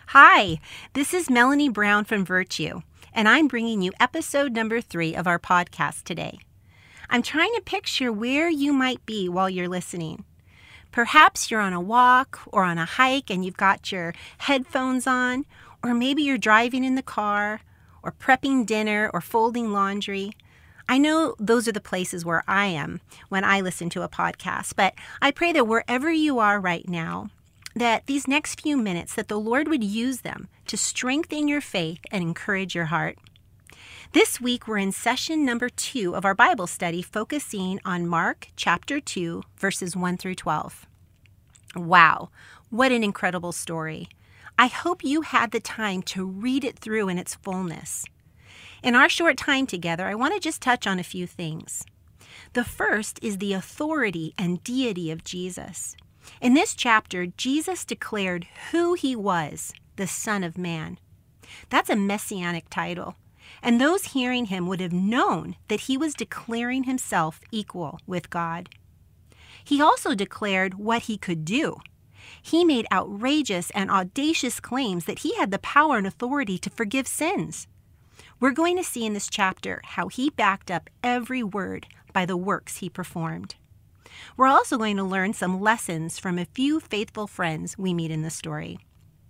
Hi, this is Melanie Brown from Virtue, and I'm bringing you episode number 3 of our podcast today. I'm trying to picture where you might be while you're listening. Perhaps you're on a walk or on a hike and you've got your headphones on, or maybe you're driving in the car, or prepping dinner, or folding laundry. I know those are the places where I am when I listen to a podcast, but I pray that wherever you are right now, that these next few minutes, that the Lord would use them to strengthen your faith and encourage your heart. This week, we're in session number 2 of our Bible study, focusing on Mark chapter 2, verses 1 through 12. Wow, what an incredible story. I hope you had the time to read it through in its fullness. In our short time together, I want to just touch on a few things. The first is the authority and deity of Jesus. In this chapter, Jesus declared who he was, the Son of Man. That's a messianic title, and those hearing him would have known that he was declaring himself equal with God. He also declared what he could do. He made outrageous and audacious claims that he had the power and authority to forgive sins. We're going to see in this chapter how he backed up every word by the works he performed. We're also going to learn some lessons from a few faithful friends we meet in the story.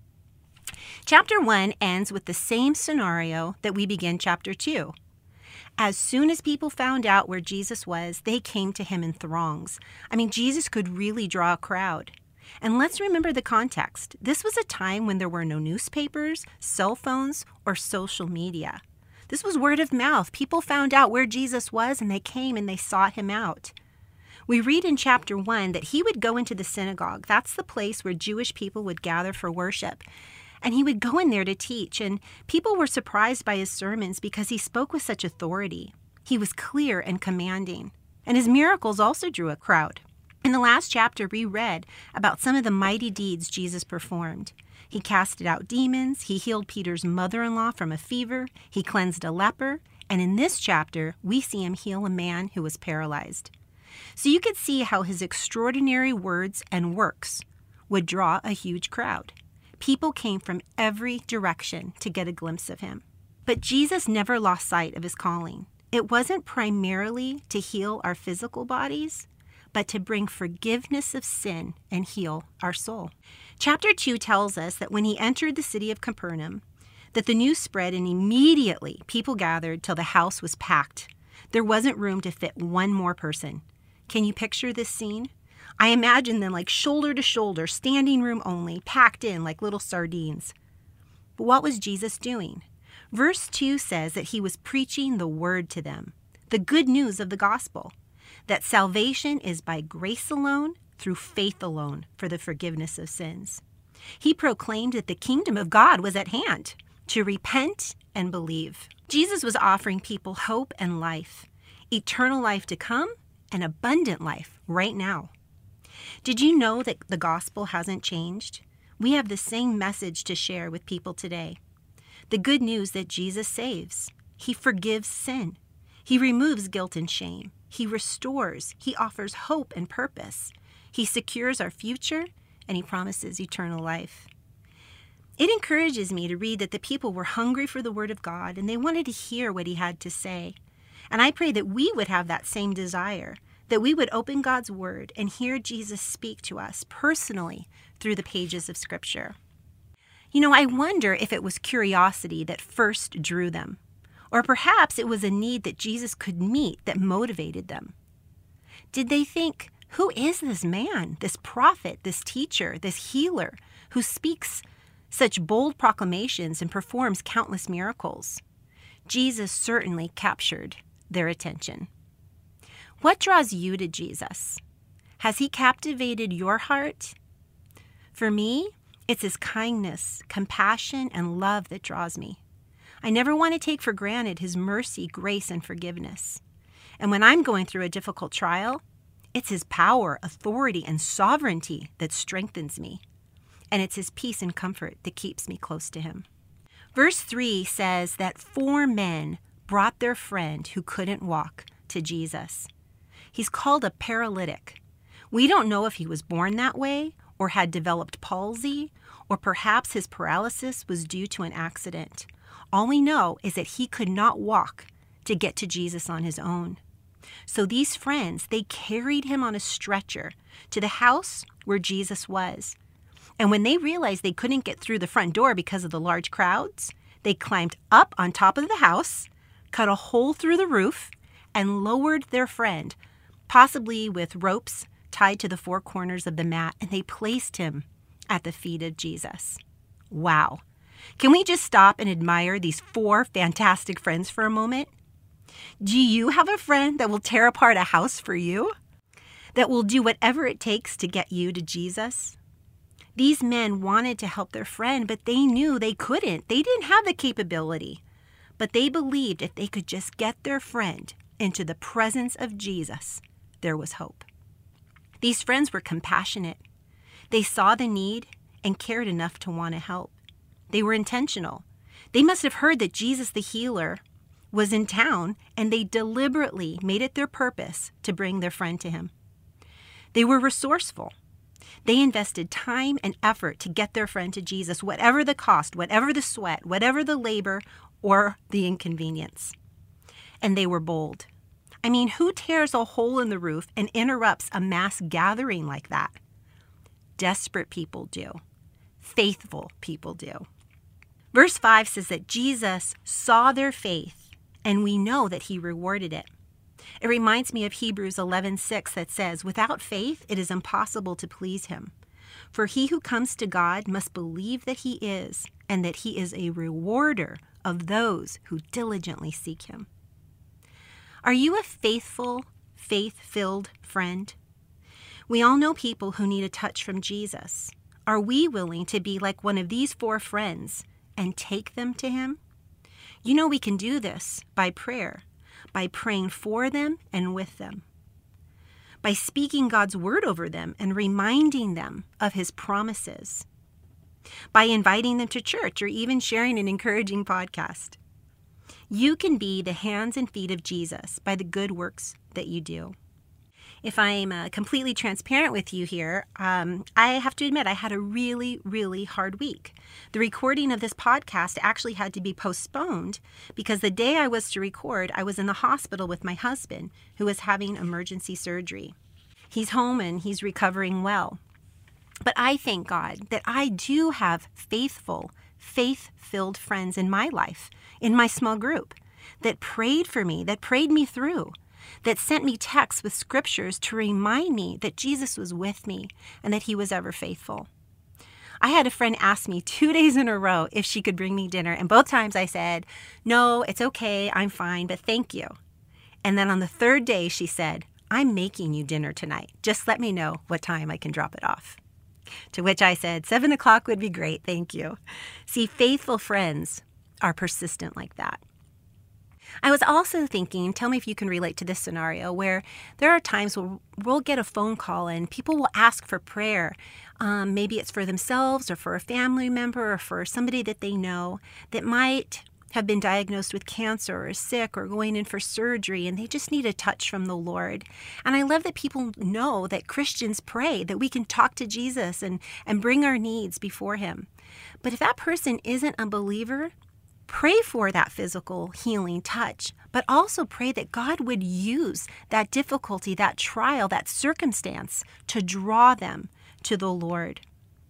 Chapter 1 ends with the same scenario that we begin chapter 2. As soon as people found out where Jesus was, they came to him in throngs. Jesus could really draw a crowd. And let's remember the context. This was a time when there were no newspapers, cell phones, or social media. This was word of mouth. People found out where Jesus was, and they came and they sought him out. We read in chapter 1 that he would go into the synagogue. That's the place where Jewish people would gather for worship. And he would go in there to teach. And people were surprised by his sermons because he spoke with such authority. He was clear and commanding. And his miracles also drew a crowd. In the last chapter, we read about some of the mighty deeds Jesus performed. He casted out demons. He healed Peter's mother-in-law from a fever. He cleansed a leper. And in this chapter, we see him heal a man who was paralyzed. So you could see how his extraordinary words and works would draw a huge crowd. People came from every direction to get a glimpse of him. But Jesus never lost sight of his calling. It wasn't primarily to heal our physical bodies, but to bring forgiveness of sin and heal our soul. Chapter 2 tells us that when he entered the city of Capernaum, that the news spread and immediately people gathered till the house was packed. There wasn't room to fit one more person. Can you picture this scene? I imagine them like shoulder to shoulder, standing room only, packed in like little sardines. But what was Jesus doing? Verse 2 says that he was preaching the word to them, the good news of the gospel, that salvation is by grace alone, through faith alone, for the forgiveness of sins. He proclaimed that the kingdom of God was at hand, to repent and believe. Jesus was offering people hope and life, eternal life to come, and abundant life right now. Did you know that the gospel hasn't changed? We have the same message to share with people today. The good news that Jesus saves. He forgives sin. He removes guilt and shame. He restores. He offers hope and purpose. He secures our future, and he promises eternal life. It encourages me to read that the people were hungry for the word of God, and they wanted to hear what he had to say. And I pray that we would have that same desire, that we would open God's word and hear Jesus speak to us personally through the pages of Scripture. I wonder if it was curiosity that first drew them, or perhaps it was a need that Jesus could meet that motivated them. Did they think, who is this man, this prophet, this teacher, this healer, who speaks such bold proclamations and performs countless miracles? Jesus certainly captured their attention. What draws you to Jesus? Has he captivated your heart? For me, it's his kindness, compassion, and love that draws me. I never want to take for granted his mercy, grace, and forgiveness. And when I'm going through a difficult trial, it's his power, authority, and sovereignty that strengthens me. And it's his peace and comfort that keeps me close to him. Verse 3 says that 4 men brought their friend who couldn't walk to Jesus. He's called a paralytic. We don't know if he was born that way or had developed palsy Or perhaps his paralysis was due to an accident. All we know is that he could not walk to get to Jesus on his own. So these friends, they carried him on a stretcher to the house where Jesus was. And when they realized they couldn't get through the front door because of the large crowds, they climbed up on top of the house, cut a hole through the roof, and lowered their friend, possibly with ropes tied to the four corners of the mat, and they placed him at the feet of Jesus. Wow. Can we just stop and admire these four fantastic friends for a moment? Do you have a friend that will tear apart a house for you? That will do whatever it takes to get you to Jesus? These men wanted to help their friend, but they knew they couldn't. They didn't have the capability. But they believed if they could just get their friend into the presence of Jesus, there was hope. These friends were compassionate. They saw the need and cared enough to want to help. They were intentional. They must have heard that Jesus the healer was in town, and they deliberately made it their purpose to bring their friend to him. They were resourceful. They invested time and effort to get their friend to Jesus, whatever the cost, whatever the sweat, whatever the labor or the inconvenience. And they were bold. I mean, who tears a hole in the roof and interrupts a mass gathering like that? Desperate people do. Faithful people do. Verse 5 says that Jesus saw their faith, and we know that he rewarded it. It reminds me of Hebrews 11:6 that says, "Without faith it is impossible to please him. For he who comes to God must believe that he is, and that he is a rewarder of those who diligently seek him." Are you a faithful, faith-filled friend? We all know people who need a touch from Jesus. Are we willing to be like one of these four friends and take them to him? You know we can do this by prayer, by praying for them and with them, by speaking God's word over them and reminding them of his promises, by inviting them to church or even sharing an encouraging podcast. You can be the hands and feet of Jesus by the good works that you do. If I'm completely transparent with you here, I have to admit I had a really, really hard week. The recording of this podcast actually had to be postponed because the day I was to record, I was in the hospital with my husband, who was having emergency surgery. He's home and he's recovering well. But I thank God that I do have faithful, faith-filled friends in my life, in my small group, that prayed for me, that prayed me through, that sent me texts with scriptures to remind me that Jesus was with me and that he was ever faithful. I had a friend ask me 2 days in a row if she could bring me dinner, and both times I said, "No, it's okay, I'm fine, but thank you." And then on the third day she said, "I'm making you dinner tonight. Just let me know what time I can drop it off." To which I said, 7 o'clock would be great, thank you. See, faithful friends are persistent like that. I was also thinking, tell me if you can relate to this scenario, where there are times where we'll get a phone call and people will ask for prayer. Maybe it's for themselves or for a family member or for somebody that they know that might have been diagnosed with cancer or sick or going in for surgery, and they just need a touch from the Lord. And I love that people know that Christians pray, that we can talk to Jesus and bring our needs before him. But if that person isn't a believer, pray for that physical healing touch, but also pray that God would use that difficulty, that trial, that circumstance to draw them to the Lord.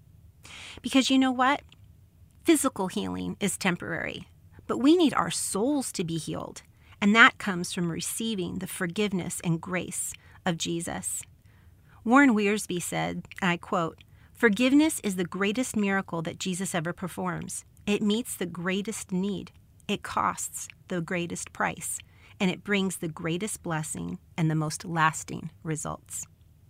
Because you know what? Physical healing is temporary, but we need our souls to be healed, and that comes from receiving the forgiveness and grace of Jesus. Warren Wiersbe said, and I quote, "Forgiveness is the greatest miracle that Jesus ever performs. It meets the greatest need, it costs the greatest price, and it brings the greatest blessing and the most lasting results."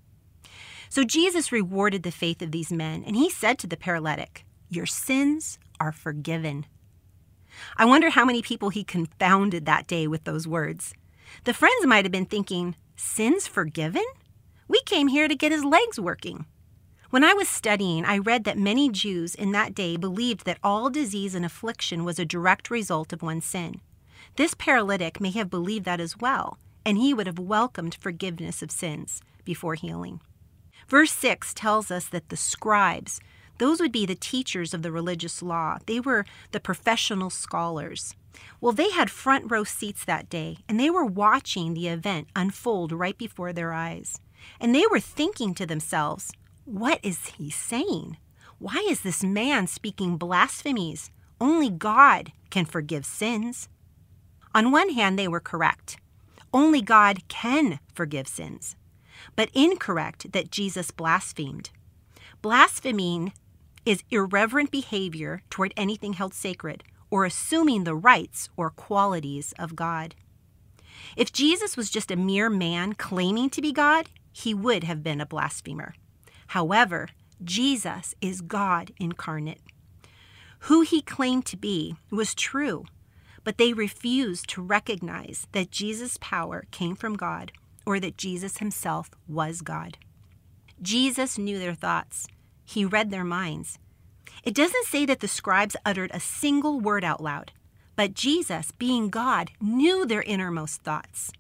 So Jesus rewarded the faith of these men, and he said to the paralytic, "Your sins are forgiven." I wonder how many people he confounded that day with those words. The friends might have been thinking, "Sins forgiven? We came here to get his legs working." When I was studying, I read that many Jews in that day believed that all disease and affliction was a direct result of one's sin. This paralytic may have believed that as well, and he would have welcomed forgiveness of sins before healing. Verse 6 tells us that the scribes, Those would be the teachers of the religious law. They were the professional scholars. Well, they had front row seats that day, and they were watching the event unfold right before their eyes. And they were thinking to themselves, what is he saying? Why is this man speaking blasphemies? Only God can forgive sins. On one hand, they were correct. Only God can forgive sins. But incorrect that Jesus blasphemed. Blaspheming is irreverent behavior toward anything held sacred, or assuming the rights or qualities of God. If Jesus was just a mere man claiming to be God, he would have been a blasphemer. However, Jesus is God incarnate. Who he claimed to be was true, but they refused to recognize that Jesus' power came from God or that Jesus himself was God. Jesus knew their thoughts. He read their minds. It doesn't say that the scribes uttered a single word out loud, but Jesus, being God, knew their innermost thoughts.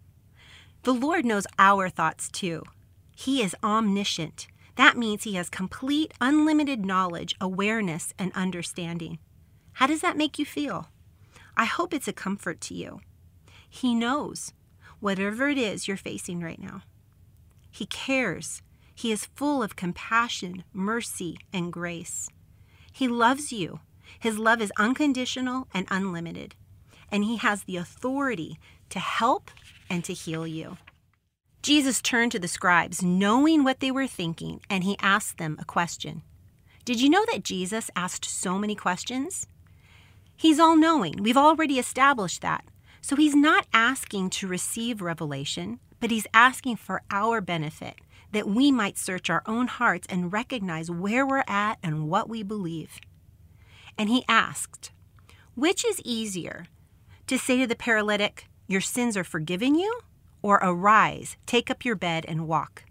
The Lord knows our thoughts too. He is omniscient. That means he has complete, unlimited knowledge, awareness, and understanding. How does that make you feel? I hope it's a comfort to you. He knows whatever it is you're facing right now. He cares. He is full of compassion, mercy, and grace. He loves you. His love is unconditional and unlimited, and he has the authority to help and to heal you. Jesus turned to the scribes, knowing what they were thinking, and he asked them a question. Did you know that Jesus asked so many questions? He's all-knowing. We've already established that. So he's not asking to receive revelation, but he's asking for our benefit, that we might search our own hearts and recognize where we're at and what we believe. And he asked, which is easier, to say to the paralytic, your sins are forgiven you, or arise, take up your bed and walk?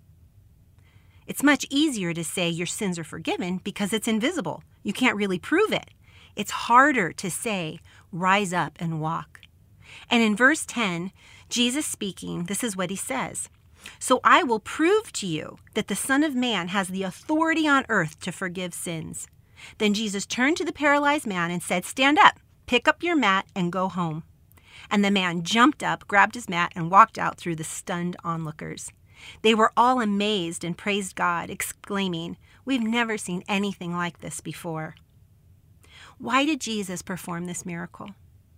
It's much easier to say your sins are forgiven because it's invisible. You can't really prove it. It's harder to say, rise up and walk. And in verse 10, Jesus speaking, this is what he says. So I will prove to you that the Son of Man has the authority on earth to forgive sins. Then Jesus turned to the paralyzed man and said, stand up, pick up your mat, and go home. And the man jumped up, grabbed his mat, and walked out through the stunned onlookers. They were all amazed and praised God, exclaiming, we've never seen anything like this before. Why did Jesus perform this miracle?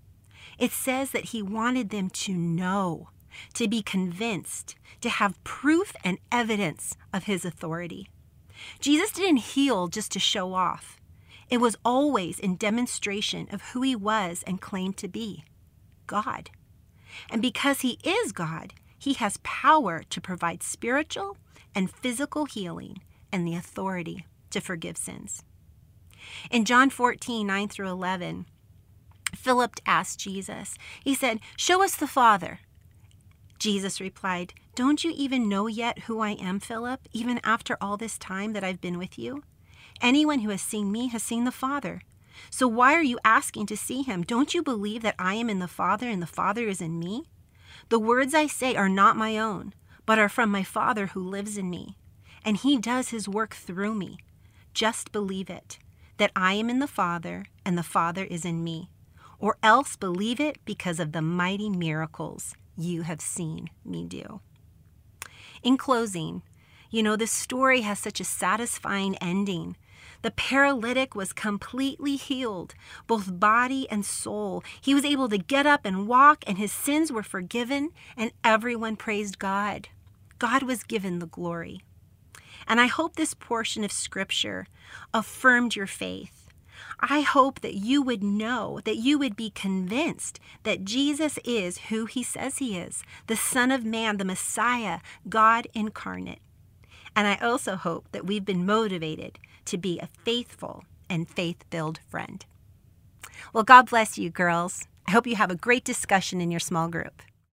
It says that he wanted them to know, to be convinced, to have proof and evidence of his authority. Jesus didn't heal just to show off. It was always in demonstration of who he was and claimed to be, God. And because he is God, he has power to provide spiritual and physical healing and the authority to forgive sins. In John 14, 9 through 11, Philip asked Jesus, he said, show us the Father. Jesus replied, don't you even know yet who I am, Philip, even after all this time that I've been with you? Anyone who has seen me has seen the Father. So why are you asking to see him? Don't you believe that I am in the Father and the Father is in me? The words I say are not my own, but are from my Father who lives in me. And he does his work through me. Just believe it, that I am in the Father and the Father is in me. Or else believe it because of the mighty miracles you have seen me do. In closing, this story has such a satisfying ending. The paralytic was completely healed, both body and soul. He was able to get up and walk, and his sins were forgiven, and everyone praised God. God was given the glory. And I hope this portion of Scripture affirmed your faith. I hope that you would know, that you would be convinced that Jesus is who he says he is, the Son of Man, the Messiah, God incarnate. And I also hope that we've been motivated to be a faithful and faith-filled friend. Well, God bless you, girls. I hope you have a great discussion in your small group.